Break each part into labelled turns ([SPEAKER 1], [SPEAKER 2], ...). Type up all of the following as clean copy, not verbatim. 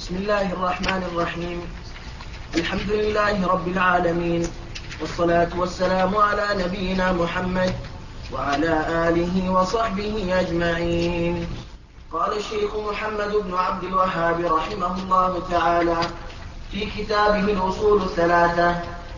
[SPEAKER 1] بسم الله الرحمن الرحيم. الحمد لله رب العالمين، والصلاة والسلام على نبينا محمد وعلى آله وصحبه أجمعين. قال الشيخ محمد بن عبد الوهاب رحمه الله تعالى في كتابه الأصول الثلاثة: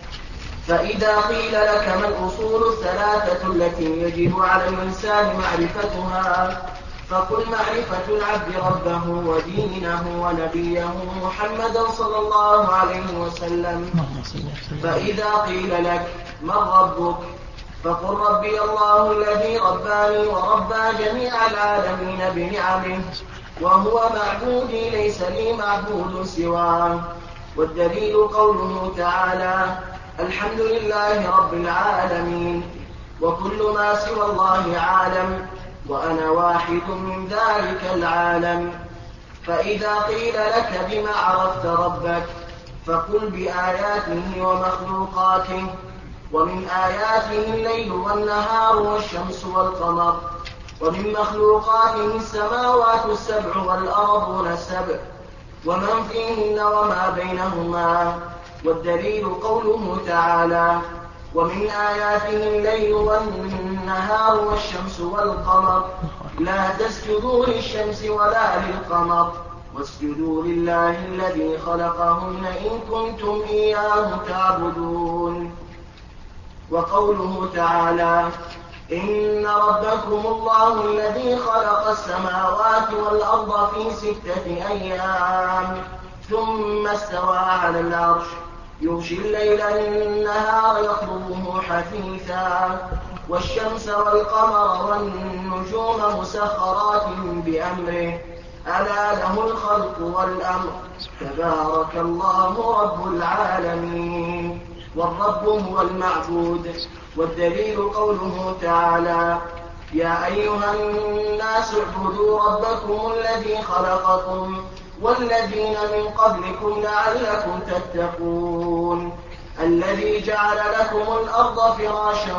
[SPEAKER 1] فإذا قيل لك ما الأصول الثلاثة التي يجب على الإنسان معرفتها، فقل معرفة العبد ربه ودينه ونبيه محمدا صلى الله عليه وسلم. فإذا قيل لك من ربك، فقل ربي الله الذي رباني وربى جميع العالمين بنعمه، وهو معبودي ليس لي معبود سواه. والدليل قوله تعالى: الحمد لله رب العالمين، وكل ما سوى الله عالم، وأنا واحد من ذلك العالم. فإذا قيل لك بما عرفت ربك، فقل بآياته ومخلوقاته. ومن آياته الليل والنهار والشمس والقمر، ومن مخلوقاته السماوات السبع والأرضون السبع ومن فيهن وما بينهما. والدليل قوله تعالى: ومن آياته الليل والنهار والشمس والقمر، لا تسجدوا للشمس ولا للقمر واسجدوا لله الذي خلقهن إن كنتم إياه تعبدون. وقوله تعالى: إن ربكم الله الذي خلق السماوات والأرض في 6 أيام ثم استوى على العرش، يغشي الليل النهار يطلبه حثيثا، والشمس والقمر والنجوم مسخرات بأمره، ألا له الخلق والأمر، تبارك الله رب العالمين. والرب هو المعبود. والدليل قوله تعالى: يا أيها الناس اعبدوا ربكم الذي خلقكم والذين من قبلكم لعلكم تتقون، الذي جعل لكم الأرض فراشا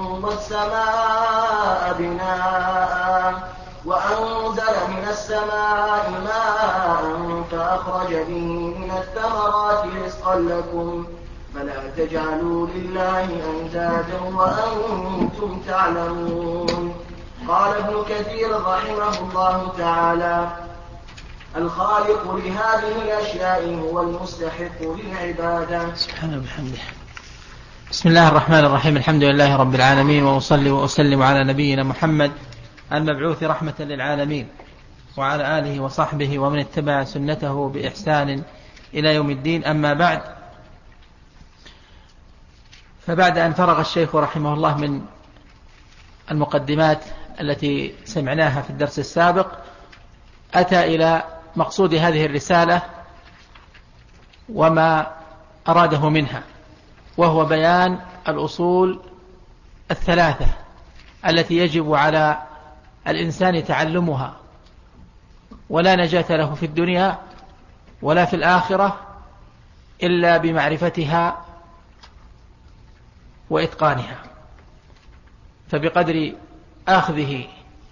[SPEAKER 1] والسماء بناء، وأنزل من السماء ماء فأخرج به من الثمرات رزقا لكم، فلا تجعلوا لله أندادا وأنتم تعلمون. قال ابن كثير رحمه الله تعالى: الخالق لهذه الأشياء هو المستحق للعبادة.
[SPEAKER 2] سبحانه وبحمده. بسم الله الرحمن الرحيم. الحمد لله رب العالمين، وأصلي وأسلم على نبينا محمد المبعوث رحمة للعالمين، وعلى آله وصحبه ومن اتبع سنته بإحسان إلى يوم الدين. أما بعد، فبعد أن فرغ الشيخ رحمه الله من المقدمات التي سمعناها في الدرس السابق، أتى إلى مقصود هذه الرسالة وما أراده منها، وهو بيان الأصول الثلاثة التي يجب على الإنسان تعلمها، ولا نجاة له في الدنيا ولا في الآخرة إلا بمعرفتها وإتقانها. فبقدر أخذه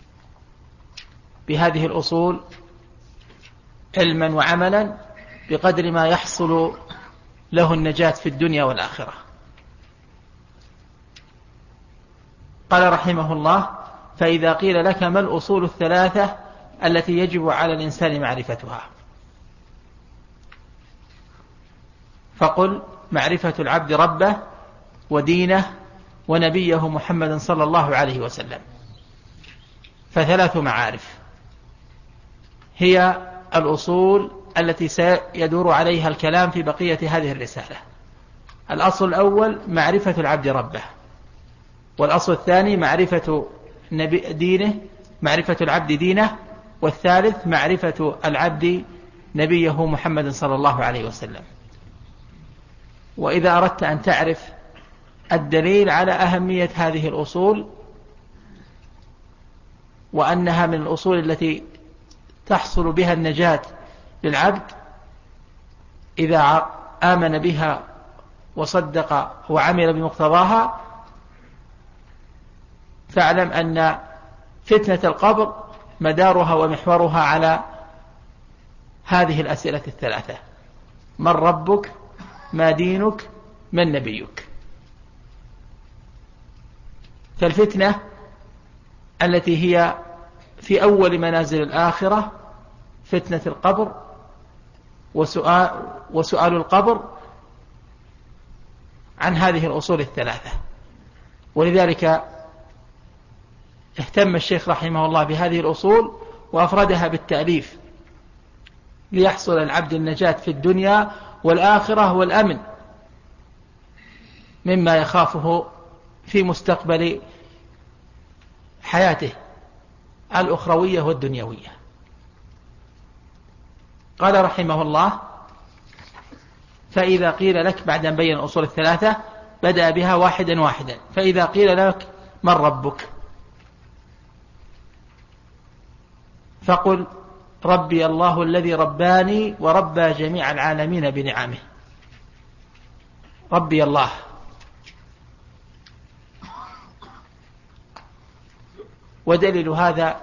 [SPEAKER 2] بهذه الأصول علما وعملا، بقدر ما يحصل له النجاة في الدنيا والآخرة. قال رحمه الله: فإذا قيل لك ما الأصول الثلاثة التي يجب على الإنسان معرفتها، فقل معرفة العبد ربه ودينه ونبيه محمد صلى الله عليه وسلم. فثلاث معارف هي الأصول التي سيدور عليها الكلام في بقية هذه الرسالة. الأصل الأول معرفة العبد ربه، والأصل الثاني معرفة دينه، معرفة العبد دينه، والثالث معرفة العبد نبيه محمد صلى الله عليه وسلم. وإذا أردت أن تعرف الدليل على أهمية هذه الأصول، وأنها من الأصول التي تحصل بها النجاة للعبد إذا آمن بها وصدق وعمل بمقتضاها، فاعلم أن فتنة القبر مدارها ومحورها على هذه الأسئلة الثلاثة: من ربك؟ ما دينك؟ من نبيك؟ فالفتنة التي هي في أول منازل الآخرة فتنة القبر وسؤال القبر عن هذه الأصول الثلاثة. ولذلك اهتم الشيخ رحمه الله بهذه الأصول وأفردها بالتأليف ليحصل العبد النجاة في الدنيا والآخرة والأمن مما يخافه في مستقبل حياته الأخروية والدنيوية. قال رحمه الله: فإذا قيل لك، بعد أن بين الأصول الثلاثة بدأ بها واحدا واحدا: فإذا قيل لك من ربك؟ فقل: ربي الله الذي رباني وربى جميع العالمين بنعمه. ربي الله، ودليل هذا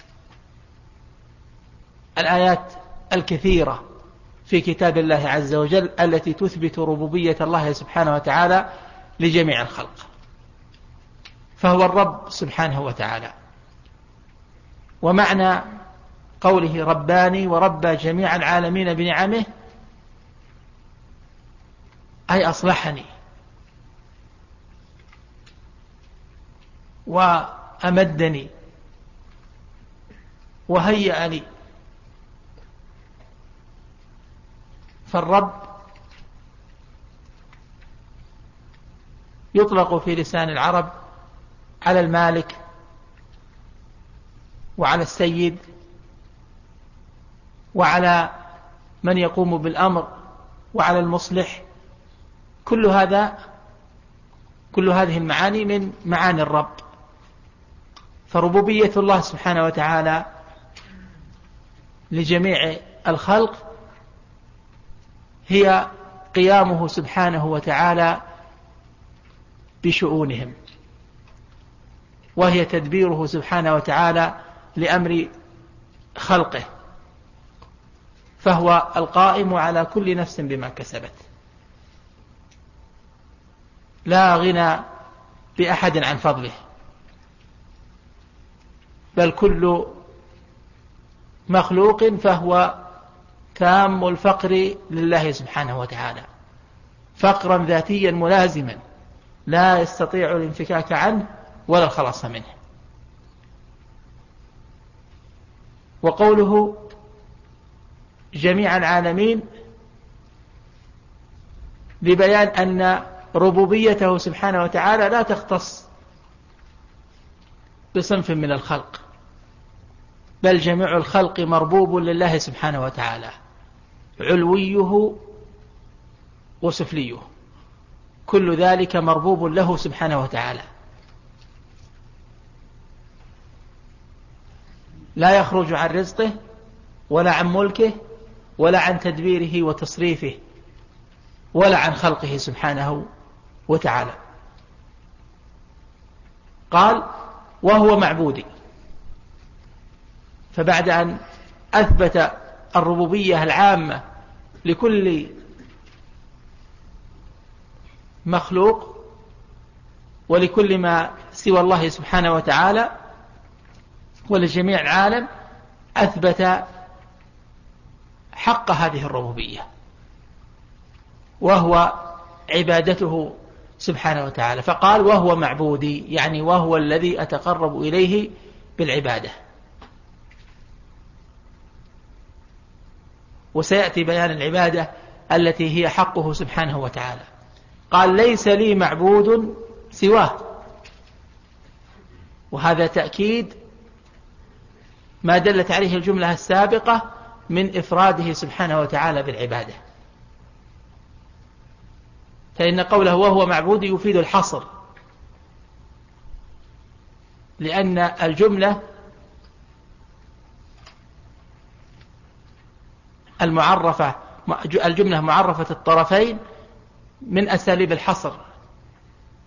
[SPEAKER 2] الآيات الكثيرة في كتاب الله عز وجل التي تثبت ربوبية الله سبحانه وتعالى لجميع الخلق، فهو الرب سبحانه وتعالى. ومعنى قوله رباني وربى جميع العالمين بنعمه أي أصلحني وأمدني وهيأ لي. فالرب يطلق في لسان العرب على المالك وعلى السيد وعلى من يقوم بالأمر وعلى المصلح. كل هذه المعاني من معاني الرب. فربوبية الله سبحانه وتعالى لجميع الخلق هي قيامه سبحانه وتعالى بشؤونهم، وهي تدبيره سبحانه وتعالى لأمر خلقه، فهو القائم على كل نفس بما كسبت، لا غنى بأحد عن فضله، بل كل مخلوق فهو تام الفقر لله سبحانه وتعالى فقرا ذاتيا ملازما لا يستطيع الانفكاك عنه ولا الخلاص منه. وقوله جميع العالمين لبيان أن ربوبيته سبحانه وتعالى لا تختص بصنف من الخلق، بل جميع الخلق مربوب لله سبحانه وتعالى، علويه وسفليه، كل ذلك مربوب له سبحانه وتعالى، لا يخرج عن رزقه ولا عن ملكه ولا عن تدبيره وتصريفه ولا عن خلقه سبحانه وتعالى. قال: وهو معبودي. فبعد أن أثبت الربوبية العامة لكل مخلوق ولكل ما سوى الله سبحانه وتعالى ولجميع العالم، أثبت حق هذه الربوبية وهو عبادته سبحانه وتعالى، فقال: وهو معبودي، يعني وهو الذي أتقرب إليه بالعبادة. وسيأتي بيان العبادة التي هي حقه سبحانه وتعالى. قال: ليس لي معبود سواه، وهذا تأكيد ما دلت عليه الجملة السابقة من إفراده سبحانه وتعالى بالعبادة، فإن قوله وهو معبود يفيد الحصر، لأن الجملة معرفة الطرفين من أساليب الحصر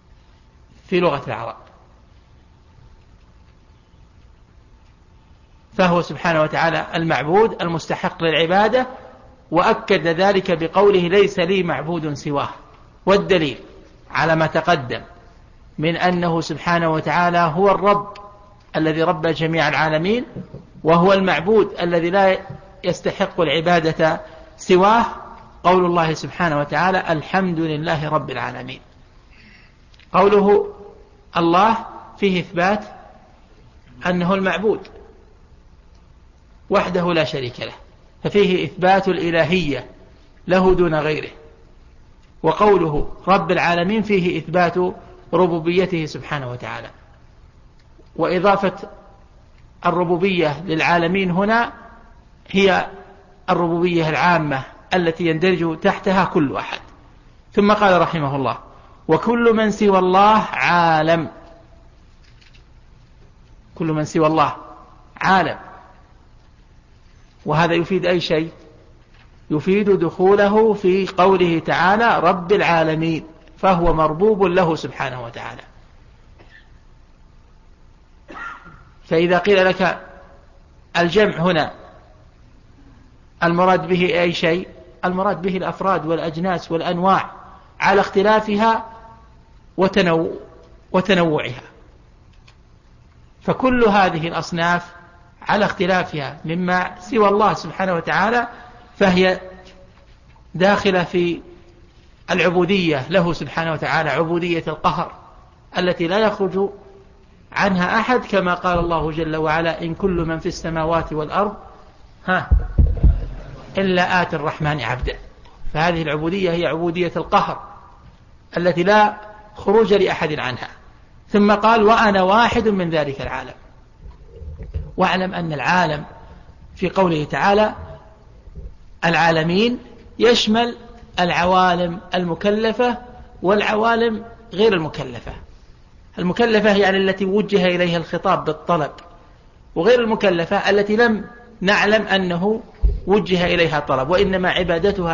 [SPEAKER 2] في لغة العرب. فهو سبحانه وتعالى المعبود المستحق للعبادة، وأكد ذلك بقوله ليس لي معبود سواه. والدليل على ما تقدم من أنه سبحانه وتعالى هو الرب الذي رب جميع العالمين، وهو المعبود الذي لا يستحق العبادة سواه، قول الله سبحانه وتعالى الحمد لله رب العالمين. قوله الله فيه إثبات أنه المعبود وحده لا شريك له، ففيه إثبات الإلهية له دون غيره. وقوله رب العالمين فيه إثبات ربوبيته سبحانه وتعالى، وإضافة الربوبية للعالمين هنا هي الربوبية العامة التي يندرج تحتها كل أحد. ثم قال رحمه الله وكل من سوى الله عالم. كل من سوى الله عالم، وهذا يفيد أي شيء؟ يفيد دخوله في قوله تعالى رب العالمين، فهو مربوب له سبحانه وتعالى. فإذا قيل لك الجمع هنا المراد به أي شيء؟ المراد به الأفراد والأجناس والأنواع على اختلافها وتنوعها. فكل هذه الأصناف على اختلافها مما سوى الله سبحانه وتعالى فهي داخلة في العبودية له سبحانه وتعالى، عبودية القهر التي لا يخرج عنها أحد، كما قال الله جل وعلا إن كل من في السماوات والأرض إلا آتي الرحمن عبدا. فهذه العبودية هي عبودية القهر التي لا خروج لأحد عنها. ثم قال وأنا واحد من ذلك العالم. واعلم أن العالم في قوله تعالى العالمين يشمل العوالم المكلفة والعوالم غير المكلفة. المكلفة يعني التي وجه إليها الخطاب بالطلب، وغير المكلفة التي لم نعلم أنه وجه إليها طلب، وإنما عبادتها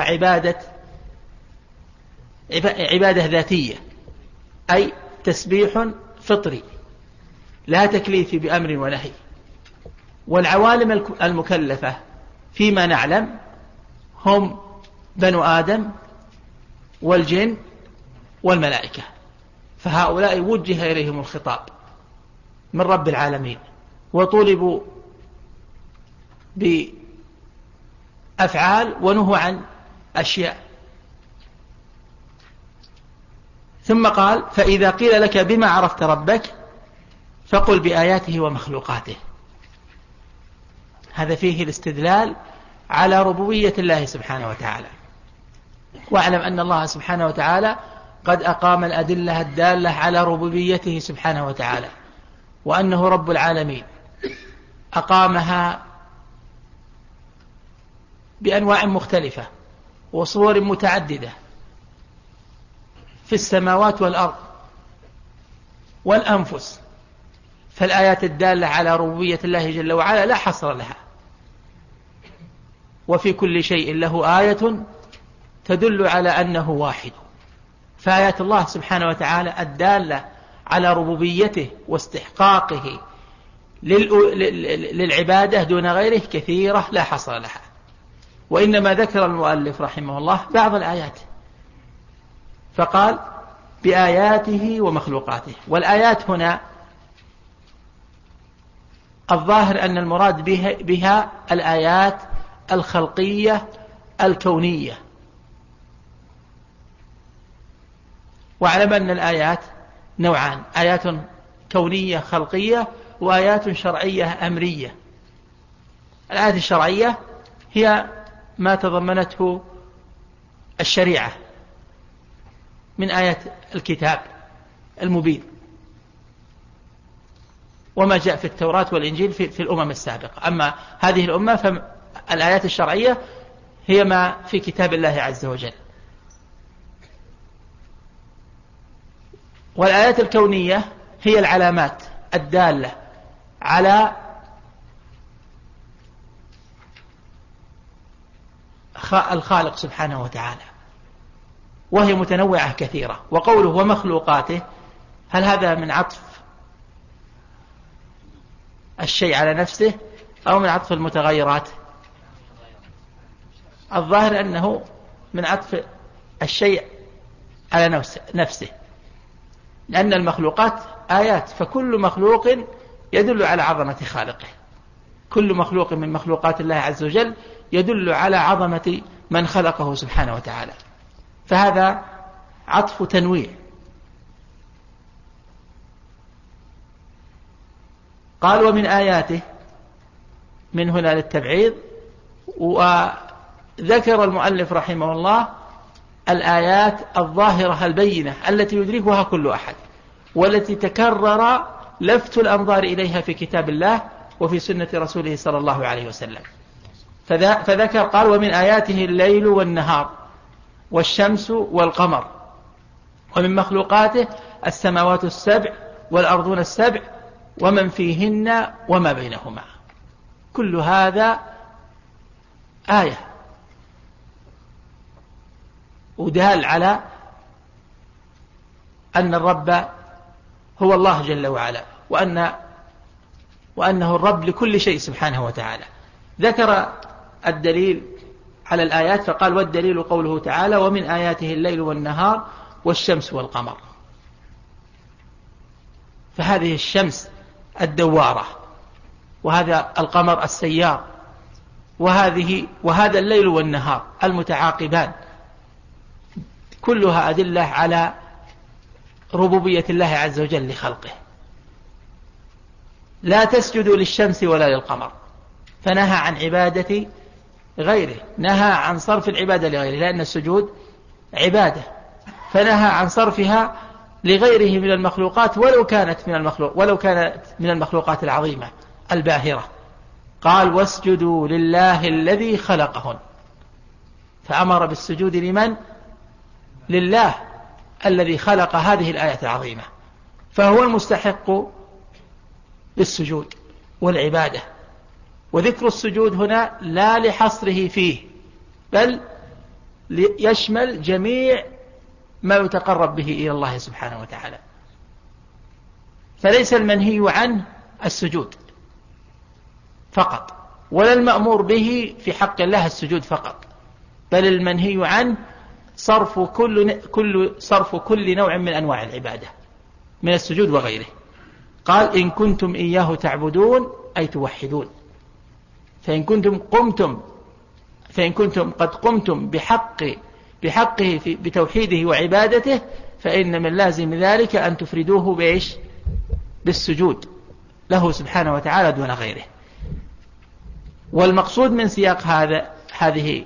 [SPEAKER 2] عبادة ذاتية، أي تسبيح فطري لا تكليف بأمر ونهي. والعوالم المكلفة فيما نعلم هم بنو آدم والجن والملائكة، فهؤلاء وجه إليهم الخطاب من رب العالمين وطولبوا بأفعال ونهوا عن أشياء. ثم قال فإذا قيل لك بما عرفت ربك فقل بآياته ومخلوقاته. هذا فيه الاستدلال على ربوبية الله سبحانه وتعالى. واعلم أن الله سبحانه وتعالى قد أقام الأدلة الدالة على ربوبيته سبحانه وتعالى، وأنه رب العالمين أقامها بأنواع مختلفة وصور متعددة في السماوات والأرض والأنفس. فالآيات الدالة على ربوبية الله جل وعلا لا حصر لها، وفي كل شيء له آية تدل على أنه واحد. فآيات الله سبحانه وتعالى الدالة على ربوبيته واستحقاقه للعبادة دون غيره كثيرة لا حصر لها، وإنما ذكر المؤلف رحمه الله بعض الآيات فقال بآياته ومخلوقاته. والآيات هنا الظاهر أن المراد بها الآيات الخلقية الكونية. واعلم أن الآيات نوعان: آيات كونية خلقية وآيات شرعية أمرية. الآيات الشرعية هي ما تضمنته الشريعة من آيات الكتاب المبين وما جاء في التوراة والإنجيل في الأمم السابقة. أما هذه الأمة فالآيات الشرعية هي ما في كتاب الله عز وجل. والآيات الكونية هي العلامات الدالة على الخالق سبحانه وتعالى، وهي متنوعة كثيرة. وقوله ومخلوقاته، هل هذا من عطف الشيء على نفسه أو من عطف المتغيرات؟ الظاهر أنه من عطف الشيء على نفسه، لأن المخلوقات آيات، فكل مخلوق يدل على عظمة خالقه، كل مخلوق من مخلوقات الله عز وجل يدل على عظمة من خلقه سبحانه وتعالى، فهذا عطف تنويع. قال ومن آياته، من هنا للتبعيض، وذكر المؤلف رحمه الله الآيات الظاهرة البينة التي يدركها كل أحد، والتي تكرر لفت الأنظار إليها في كتاب الله وفي سنة رسوله صلى الله عليه وسلم. فذكر قال ومن آياته الليل والنهار والشمس والقمر، ومن مخلوقاته السماوات السبع والأرضون السبع ومن فيهن وما بينهما، كل هذا آية ودال على أن الرب هو الله جل وعلا، وأنه الرب لكل شيء سبحانه وتعالى. ذكر الدليل على الآيات فقال والدليل قوله تعالى ومن آياته الليل والنهار والشمس والقمر، فهذه الشمس الدوارة، وهذا القمر السيار، وهذا الليل والنهار المتعاقبان، كلها أدلة على ربوبية الله عز وجل لخلقه. لا تسجدوا للشمس ولا للقمر، فنهى عن عبادة غيره، نهى عن صرف العبادة لغيره، لأن السجود عبادة، فنهى عن صرفها لغيره من المخلوقات ولو كانت من المخلوقات العظيمة الباهرة. قال واسجدوا لله الذي خلقهن، فأمر بالسجود لمن؟ لله الذي خلق هذه الآية العظيمة، فهو المستحق للسجود والعبادة. وذكر السجود هنا لا لحصره فيه، بل يشمل جميع ما يتقرب به إلى الله سبحانه وتعالى، فليس المنهي عنه السجود فقط، ولا المأمور به في حق الله السجود فقط، بل المنهي عنه صرف كل نوع من أنواع العبادة من السجود وغيره. قال إن كنتم إياه تعبدون أي توحدون، فإن كنتم قد قمتم بحقه بتوحيده وعبادته، فإن من لازم ذلك أن تفردوه بإيش؟ بالسجود له سبحانه وتعالى دون غيره. والمقصود من سياق هذه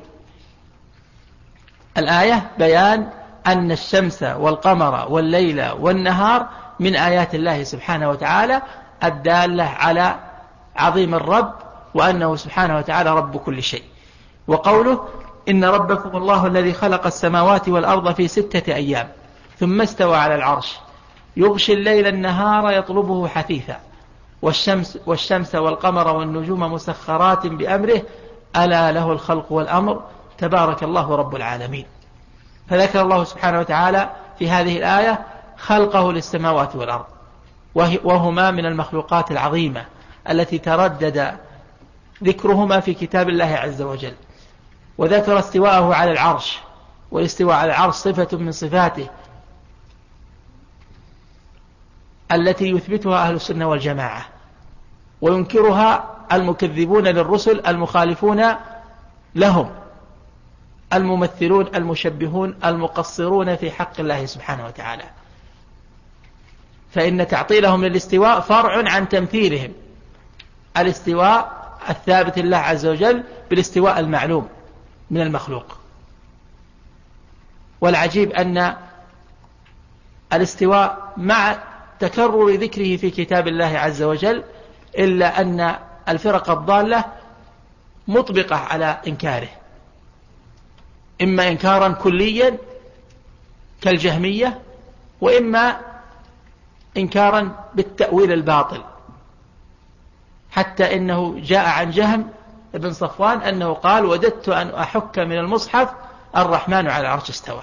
[SPEAKER 2] الآية بيان أن الشمس والقمر والليل والنهار من آيات الله سبحانه وتعالى الدالة على عظيم الرب، وأنه سبحانه وتعالى رب كل شيء. وقوله إن ربكم الله الذي خلق السماوات والأرض في 6 أيام ثم استوى على العرش يغشي الليل النهار يطلبه حثيثا والشمس والقمر والنجوم مسخرات بأمره ألا له الخلق والأمر تبارك الله رب العالمين. فذكر الله سبحانه وتعالى في هذه الآية خلقه للسماوات والأرض، وهما من المخلوقات العظيمة التي تردد ذكرهما في كتاب الله عز وجل. وذكر استواءه على العرش، والاستواء على العرش صفة من صفاته التي يثبتها أهل السنة والجماعة، وينكرها المكذبون للرسل المخالفون لهم الممثلون المشبهون المقصرون في حق الله سبحانه وتعالى، فإن تعطيلهم للاستواء فرع عن تمثيلهم الاستواء الثابت لله عز وجل بالاستواء المعلوم من المخلوق. والعجيب أن الاستواء مع تكرر ذكره في كتاب الله عز وجل، إلا أن الفرق الضالة مطبقة على إنكاره، إما إنكارا كليا كالجهمية، وإما إنكارا بالتأويل الباطل، حتى إنه جاء عن جهم بن صفوان أنه قال وددت أن أحك من المصحف الرحمن على العرش استوى،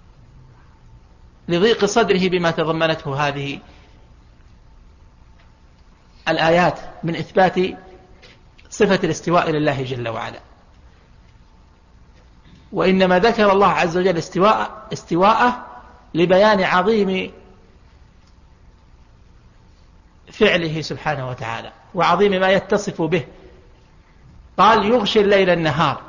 [SPEAKER 2] لضيق صدره بما تضمنته هذه الآيات من إثبات صفة الاستواء لله جل وعلا، وإنما ذكر الله عز وجل استواءه لبيان عظيم فعله سبحانه وتعالى وعظيم ما يتصف به. قال يغشي الليل النهار،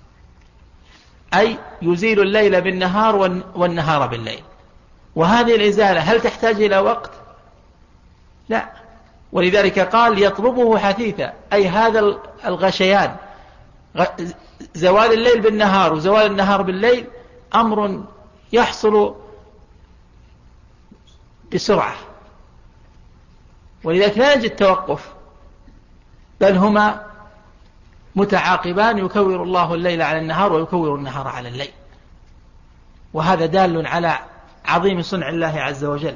[SPEAKER 2] أي يزيل الليل بالنهار والنهار بالليل. وهذه الإزالة هل تحتاج إلى وقت؟ لا، ولذلك قال يطلبه حثيثا، أي هذا الغشيان، زوال الليل بالنهار وزوال النهار بالليل أمر يحصل بسرعة، ولذلك لا يجد توقف، بل هما متعاقبان، يكور الله الليل على النهار ويكور النهار على الليل. وهذا دال على عظيم صنع الله عز وجل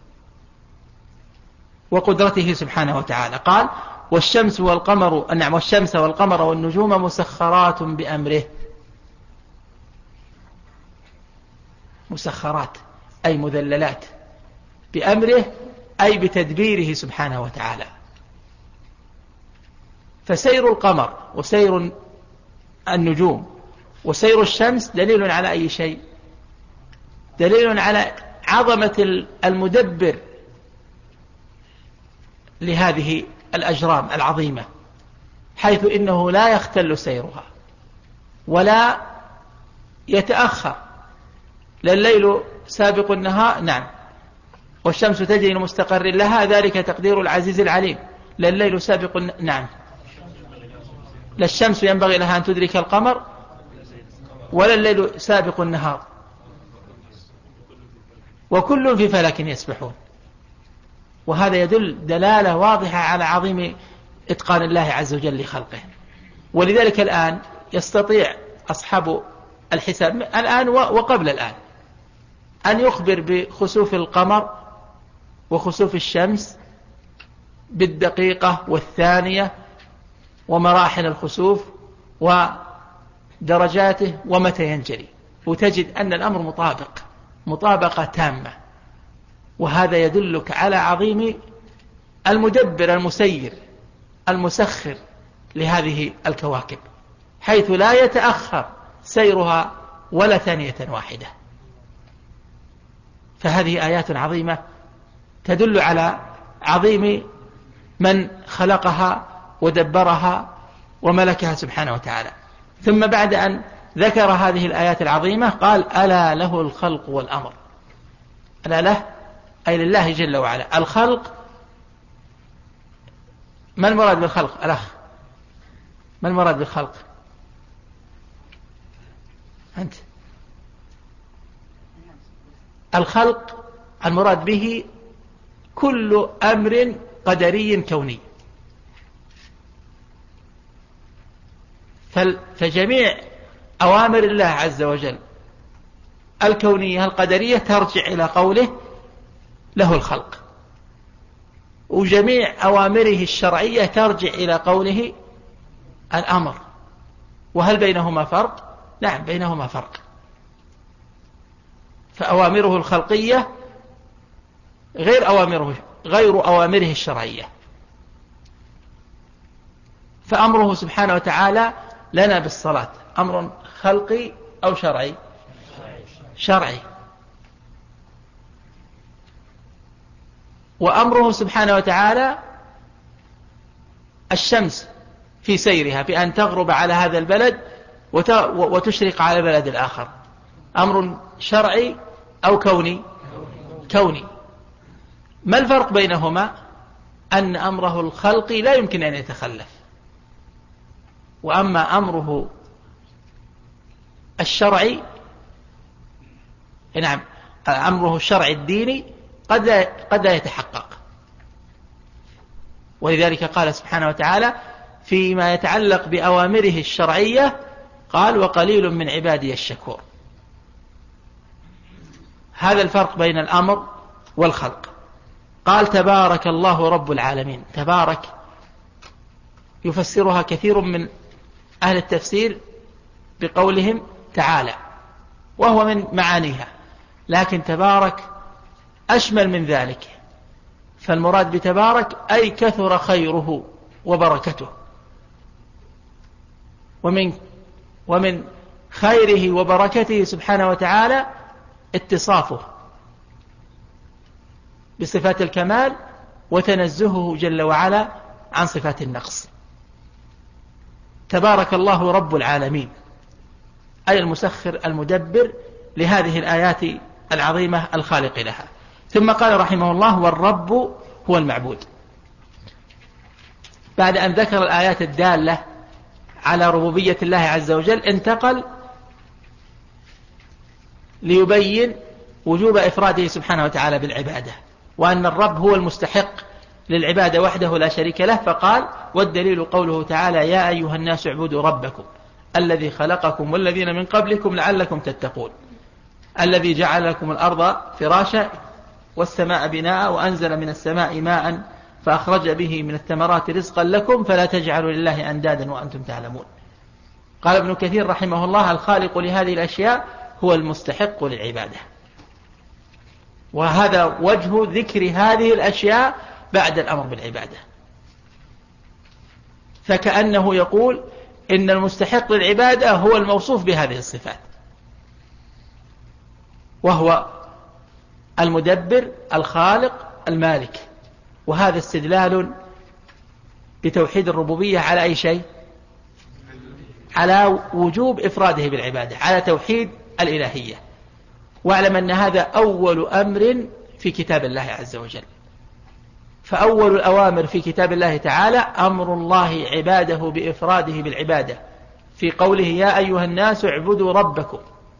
[SPEAKER 2] وقدرته سبحانه وتعالى. قال والشمس والقمر، نعم، والشمس والقمر والنجوم مسخرات بأمره. مسخرات أي مذللات، بأمره أي بتدبيره سبحانه وتعالى. فسير القمر وسير النجوم وسير الشمس دليل على أي شيء؟ دليل على عظمة المدبر لهذه الأجرام العظيمة، حيث إنه لا يختل سيرها ولا يتأخر، لا الليل سابق النهار، نعم، والشمس تجري لمستقر لها، ذلك تقدير العزيز العليم. لا الليل سابق نعم، لا الشمس ينبغي لها أن تدرك القمر ولا الليل سابق النهار، وكل في فلك يسبحون. وهذا يدل دلالة واضحة على عظيم إتقان الله عز وجل لخلقه. ولذلك الآن يستطيع أصحاب الحساب الآن وقبل الآن أن يخبر بخسوف القمر وخسوف الشمس بالدقيقة والثانية ومراحل الخسوف ودرجاته ومتى ينجلي، وتجد أن الأمر مطابقة تامة. وهذا يدلك على عظيم المدبر المسير المسخر لهذه الكواكب، حيث لا يتأخر سيرها ولا ثانية واحدة. فهذه آيات عظيمة تدل على عظيم من خلقها ودبرها وملكها سبحانه وتعالى. ثم بعد أن ذكر هذه الآيات العظيمة قال ألا له الخلق والأمر. ألا له أي لله جل وعلا. الخلق، ما المراد بالخلق؟ الأخ، ما المراد بالخلق؟ أنت. الخلق المراد به كل أمر قدري كوني، فجميع أوامر الله عز وجل الكونية القدرية ترجع إلى قوله له الخلق، وجميع أوامره الشرعية ترجع إلى قوله الأمر. وهل بينهما فرق؟ نعم بينهما فرق. فأوامره الخلقية غير أوامره الشرعية. فأمره سبحانه وتعالى لنا بالصلاة أمر خلقي أو شرعي؟ شرعي. وأمره سبحانه وتعالى الشمس في سيرها بأن تغرب على هذا البلد وتشرق على البلد الآخر، أمر شرعي أو كوني؟ كوني. ما الفرق بينهما؟ أن أمره الخلقي لا يمكن أن يتخلف، وأما أمره الشرعي، نعم، أمره الشرعي الديني قد لا يتحقق. ولذلك قال سبحانه وتعالى فيما يتعلق بأوامره الشرعية قال وقليل من عبادي الشكور. هذا الفرق بين الأمر والخلق. قال تبارك الله رب العالمين. تبارك يفسرها كثير من أهل التفسير بقولهم تعالى، وهو من معانيها، لكن تبارك أشمل من ذلك. فالمراد بتبارك أي كثر خيره وبركته، ومن خيره وبركته سبحانه وتعالى اتصافه بصفات الكمال وتنزهه جل وعلا عن صفات النقص. تبارك الله رب العالمين، أي المسخر المدبر لهذه الآيات العظيمة الخالق لها. ثم قال رحمه الله: والرب هو المعبود. بعد أن ذكر الآيات الدالة على ربوبية الله عز وجل انتقل ليبين وجوب إفراده سبحانه وتعالى بالعبادة، وأن الرب هو المستحق للعبادة وحده لا شريك له. فقال: والدليل قوله تعالى: يا أيها الناس اعبدوا ربكم الذي خلقكم والذين من قبلكم لعلكم تتقون الذي جعل لكم الأرض فراشا والسماء بناء وأنزل من السماء ماء فأخرج به من الثمرات رزقا لكم فلا تجعلوا لله أندادا وأنتم تعلمون. قال ابن كثير رحمه الله: الخالق لهذه الأشياء هو المستحق للعبادة. وهذا وجه ذكر هذه الأشياء بعد الأمر بالعبادة، فكأنه يقول إن المستحق للعبادة هو الموصوف بهذه الصفات، وهو المدبر الخالق المالك. وهذا استدلال بتوحيد الربوبية على أي شيء؟ على وجوب إفراده بالعبادة، على توحيد الإلهية. واعلم أن هذا أول أمر في كتاب الله عز وجل. فأول الأوامر في كتاب الله تعالى أمر الله عباده بإفراده بالعبادة في قوله: يا أيها الناس اعبدوا ربكم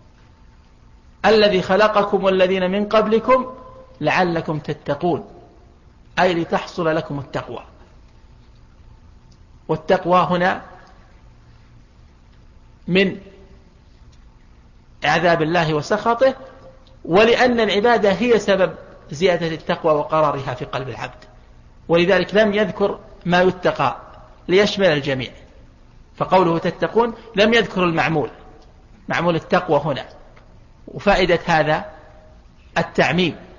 [SPEAKER 2] الذي خلقكم والذين من قبلكم لعلكم تتقون، أي لتحصل لكم التقوى. والتقوى هنا من عذاب الله وسخطه، ولأن العبادة هي سبب زيادة التقوى وقرارها في قلب العبد، ولذلك لم يذكر ما يتقى ليشمل الجميع. فقوله تتقون لم يذكر معمول التقوى هنا. وفائدة هذا التعميم